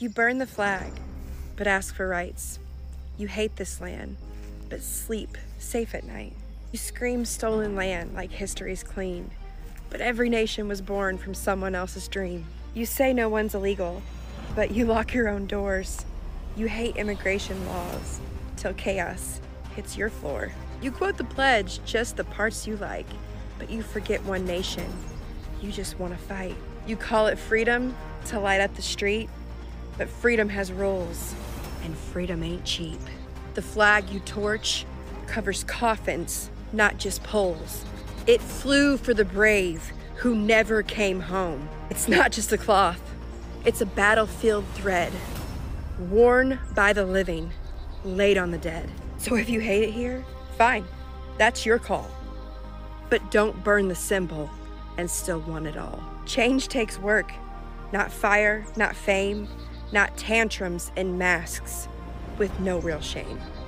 You burn the flag, but ask for rights. You hate this land, but sleep safe at night. You scream stolen land like history's clean, but every nation was born from someone else's dream. You say no one's illegal, but you lock your own doors. You hate immigration laws till chaos hits your floor. You quote the pledge, just the parts you like, but you forget one nation. You just want to fight. You call it freedom to light up the street, but freedom has rules, and freedom ain't cheap. The flag you torch covers coffins, not just poles. It flew for the brave who never came home. It's not just a cloth, it's a battlefield thread, worn by the living, laid on the dead. So if you hate it here, fine, that's your call. But don't burn the symbol and still want it all. Change takes work, not fire, not fame, not tantrums and masks with no real shame.